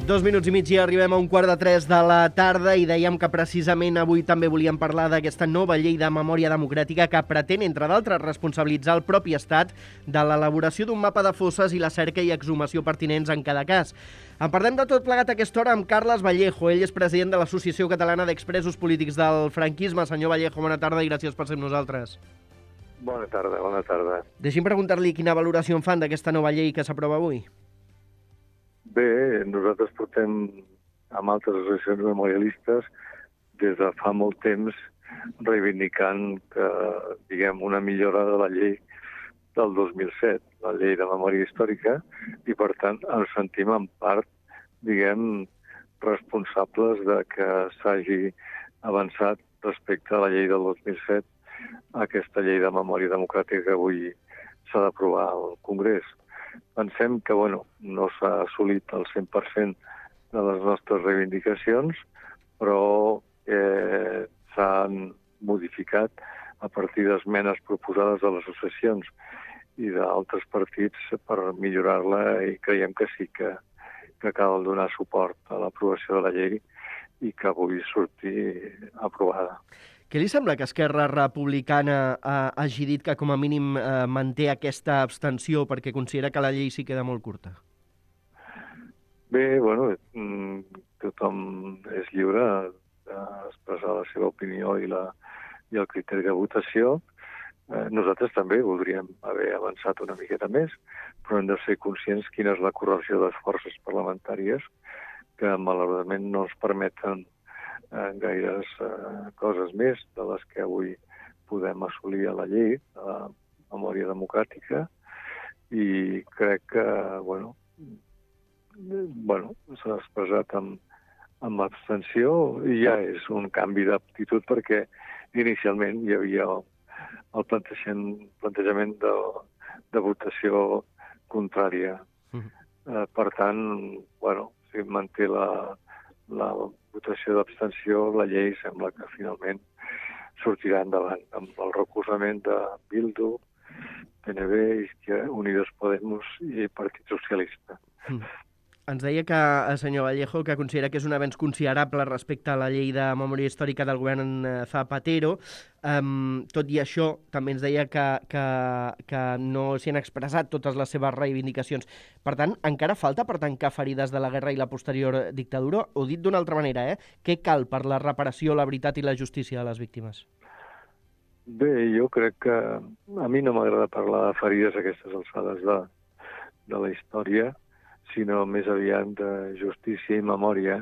2 minuts i mig i arribem a 2:45 de la tarda i dèiem que precisament avui també volíem parlar d'aquesta nova llei de memòria democràtica que pretén, entre d'altres, responsabilitzar el propi Estat de l'elaboració d'un mapa de fosses i la cerca i exhumació pertinents en cada cas. En parlem de tot plegat a aquesta hora amb Carles Vallejo. Ell és president de l'Associació Catalana d'Expresos Polítics del Franquisme. Senyor Vallejo, bona tarda i gràcies per ser amb nosaltres. Bona tarda, bona tarda. Deixi'm preguntar-li quina valoració en fan d'aquesta nova llei que s'aprova avui. Bé, nosaltres portem amb altres associacions memorialistes des de fa molt temps reivindicant que, diguem, una millora de la llei del 2007, la llei de memòria històrica, i per tant ens sentim en part, diguem, responsables de que s'hagi avançat respecte a la llei del 2007 a aquesta llei de memòria democràtica que avui s'ha d'aprovar al Congrés. Pensem que no s'ha assolit el 100% de les nostres reivindicacions, però s'han modificat a partir d'esmenes proposades de les associacions i d'altres partits per millorar-la, i creiem que sí que cal donar suport a l'aprovació de la llei i que avui surti aprovada. Què li sembla que Esquerra Republicana hagi dit que com a mínim manté aquesta abstenció perquè considera que la llei sí queda molt curta? Bé, tothom és lliure d'expressar la seva opinió i el criteri de votació. Nosaltres també voldríem haver avançat una miqueta més, però hem de ser conscients quina és la correlació de les forces parlamentàries que malauradament no ens permeten gaires coses més de les que avui podem assolir a la llei de la memòria democràtica, i crec que s'ha expressat amb abstenció i ja és un canvi d'actitud, perquè inicialment hi havia el plantejament de votació contrària. Per tant, si manté la votació d'abstenció, la llei sembla que finalment sortirà endavant amb el recolzament de Bildu, PNB, Unidos Podemos i Partit Socialista. Ens deia que, senyor Vallejo, que considera que és un avenç considerable respecte a la llei de memòria històrica del govern Zapatero. Tot i això, també ens deia que no s'hi han expressat totes les seves reivindicacions. Per tant, encara falta per tancar ferides de la guerra i la posterior dictadura? O dit d'una altra manera, què cal per la reparació, la veritat i la justícia de les víctimes? Bé, jo crec que a mi no m'agrada parlar de ferides a aquestes alçades de la història, sinó més aviat de justícia i memòria.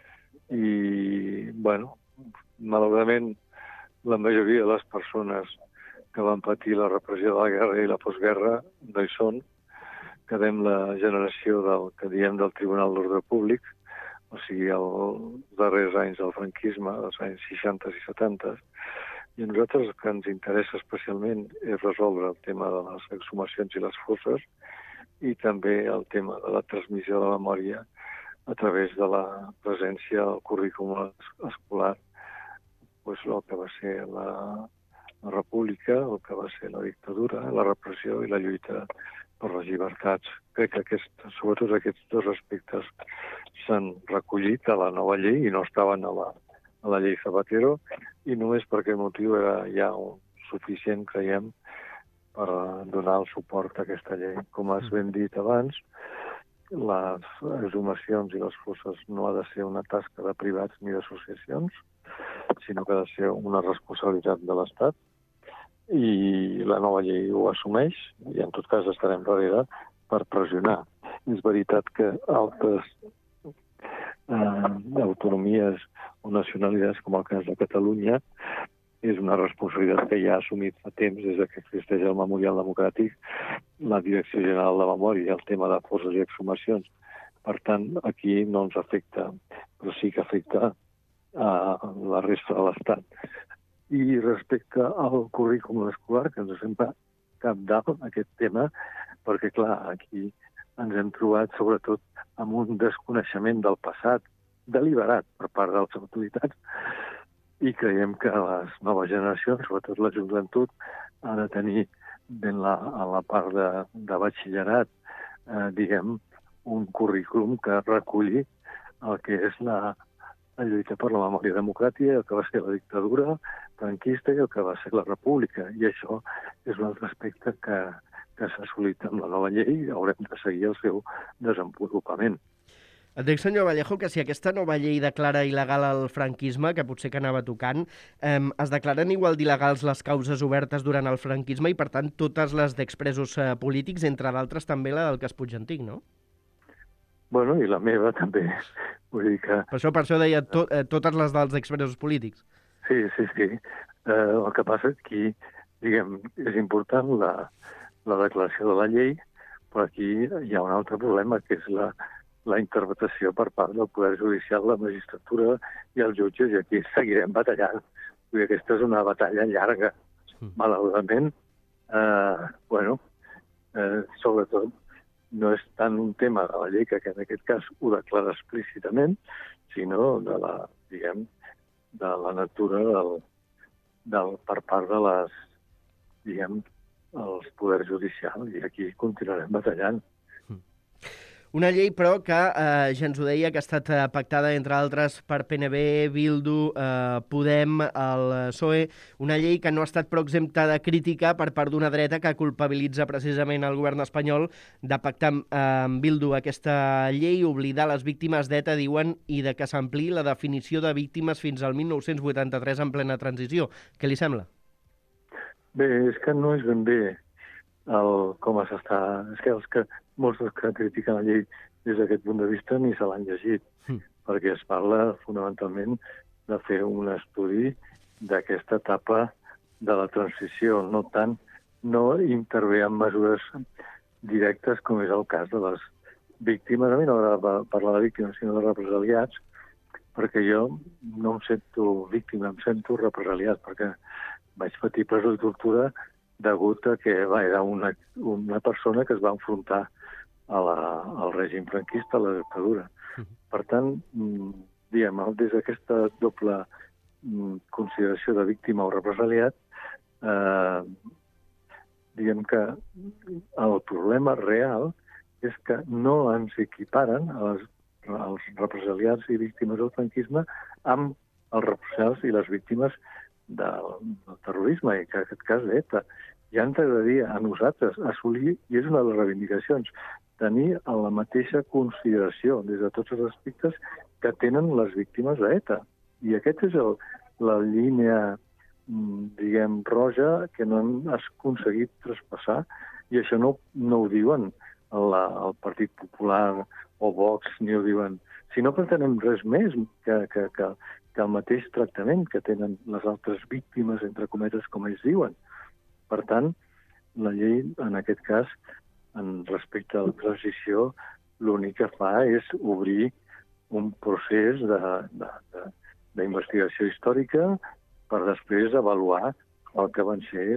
I, malauradament, la majoria de les persones que van patir la repressió de la guerra i la postguerra no hi són. Quedem la generació del que diem del Tribunal d'Ordre Públic, o sigui, els darrers anys del franquisme, els anys 60 i 70, i a nosaltres el que ens interessa especialment és resoldre el tema de les exhumacions i les fosses, i també el tema de la transmissió de la memòria a través de la presència al currículum escolar, el que va ser la república, el que va ser la dictadura, la repressió i la lluita per les llibertats. Crec que sobretot aquests dos aspectes s'han recollit a la nova llei i no estaven a la llei Zapatero, i només per aquest motiu era ja suficient, creiem, per donar el suport a aquesta llei. Com has ben dit abans, les exhumacions i les fosses no ha de ser una tasca de privats ni d'associacions, sinó que ha de ser una responsabilitat de l'Estat, i la nova llei ho assumeix, i en tot cas estarem darrere per pressionar. És veritat que altres autonomies o nacionalitats, com el cas de Catalunya, és una responsabilitat que ja ha assumit fa temps, des que existeix el Memorial Democràtic, la Direcció General de Memòria, el tema de fosses i exhumacions. Per tant, aquí no ens afecta, però sí que afecta a la resta de l'Estat. I respecte al currículum escolar, que ens sembla cabdal aquest tema, perquè, clar, aquí ens hem trobat sobretot amb un desconeixement del passat deliberat per part de les autoritats, i creiem que les noves generacions, sobretot la joventut, ha de tenir a la part de batxillerat, un currículum que reculli el que és la lluita per la memòria democràtica, el que va ser la dictadura franquista i el que va ser la república. I això és un altre aspecte que s'ha assolit amb la nova llei i haurem de seguir el seu desenvolupament. Et dic, senyor Vallejo, que si aquesta nova llei declara il·legal el franquisme, que potser que anava tocant, es declaren igual d'il·legals les causes obertes durant el franquisme i, per tant, totes les d'expresos polítics, entre d'altres també la del cas Puigantic, no? Bueno, i la meva també. Vull dir que... Per això deia totes les dels expresos polítics. Sí. El que passa aquí, diguem, és important la declaració de la llei, però aquí hi ha un altre problema, que és la interpretació per part del Poder Judicial, la magistratura i els jutges, i aquí seguirem batallant. Vull dir, aquesta és una batalla llarga. Malauradament, sobretot, no és tant un tema de la llei que en aquest cas ho declara explícitament, sinó de la natura per part de els poders judicials, i aquí continuarem batallant. Una llei, però, que ja ens ho deia, que ha estat pactada, entre altres, per PNB, Bildu, Podem, el PSOE, una llei que no ha estat prou exempta de crítica per part d'una dreta que culpabilitza precisament el govern espanyol de pactar amb Bildu aquesta llei, oblidar les víctimes d'ETA, diuen, i de que s'ampliï la definició de víctimes fins al 1983 en plena transició. Què li sembla? Bé, és que no és ben bé com s'està... És que molts dels que critiquen la llei des d'aquest punt de vista ni se l'han llegit, perquè es parla fonamentalment de fer un estudi d'aquesta etapa de la transició, no intervé en mesures directes com és el cas de les víctimes. A mi no m'agrada parlar de víctimes, sinó de represaliats, perquè jo no em sento víctima, em sento represaliat, perquè vaig patir presó i tortura degut a que era una persona que es va enfrontar al règim franquista, a la dictadura. Per tant, diguem, des d'aquesta doble consideració de víctima o represaliat, diguem que el problema real és que no ens equiparen els represaliats i víctimes del franquisme amb els represaliats i les víctimes del terrorisme, i que en aquest cas d'ETA. Ja ens agradaria a nosaltres assolir, i és una de les reivindicacions, tenir la mateixa consideració des de tots els aspectes que tenen les víctimes d'ETA. I aquesta és la línia, diguem, roja que no han aconseguit traspassar, i això no ho diuen el Partit Popular o Vox, ni ho diuen, si no pretenem res més que el mateix tractament que tenen les altres víctimes, entre cometes, com ells diuen. Per tant, la llei, en aquest cas, en respecte a la transició, l'únic que fa és obrir un procés d'investigació històrica per després avaluar el que van ser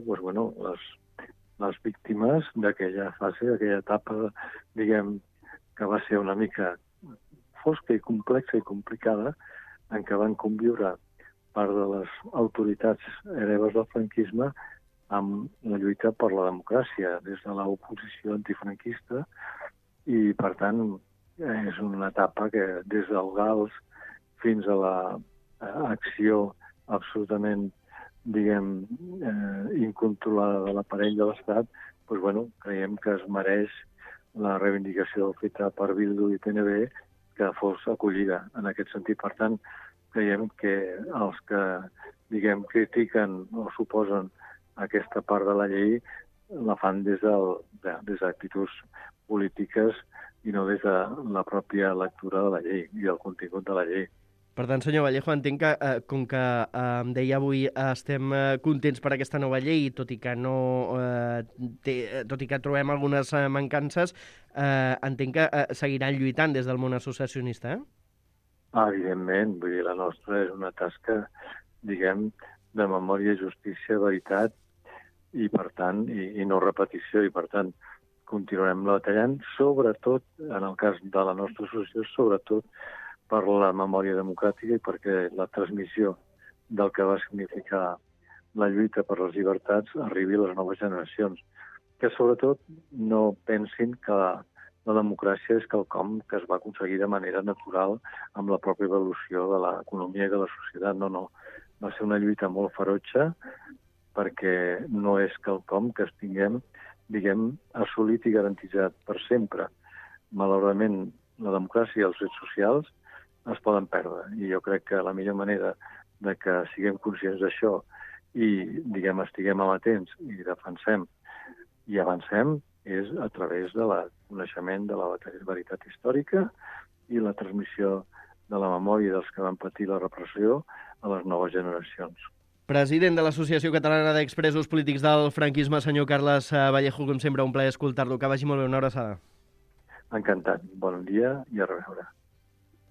les víctimes d'aquella fase, d'aquella etapa, diguem, que va ser una mica fosca i complexa i complicada, en què van conviure part de les autoritats hereves del franquisme amb la lluita per la democràcia des de l'oposició antifranquista, i, per tant, és una etapa que des del Gals fins a l'acció absolutament, diguem, incontrolada de l'aparell de l'Estat, creiem que es mereix la reivindicació feta per Bildu i PNB que fos acollida en aquest sentit. Per tant, creiem que els que, diguem, critiquen o s'oposen a aquesta part de la llei la fan des d'actituds polítiques i no des de la pròpia lectura de la llei i el contingut de la llei. Per tant, senyor Vallejo, entenc que, com que em deia avui, estem contents per aquesta nova llei, tot i que trobem algunes mancances, entenc que seguiran lluitant des del món associacionista, Evidentment, vull dir, la nostra és una tasca, diguem, de memòria, justícia, veritat, i per tant, i no repetició, i per tant, continuarem batallant, sobretot, en el cas de la nostra associació, sobretot per la memòria democràtica i perquè la transmissió del que va significar la lluita per les llibertats arribi a les noves generacions, que sobretot no pensin que la democràcia és quelcom que es va aconseguir de manera natural amb la pròpia evolució de l'economia i de la societat. No. Va ser una lluita molt ferotge perquè no és quelcom que tinguem, diguem, assolit i garantitzat per sempre. Malauradament, la democràcia i els drets socials es poden perdre. I jo crec que la millor manera de que siguem conscients d'això i, diguem, estiguem amatents i defensem i avancem és a través de la coneixement de la veritat històrica i la transmissió de la memòria dels que van patir la repressió a les noves generacions. President de l'Associació Catalana d'Expresos Polítics del Franquisme, senyor Carles Vallejo, com sempre, un plaer escoltar-lo. Que vagi molt bé, una abraçada. Encantat. Bon dia i a reveure.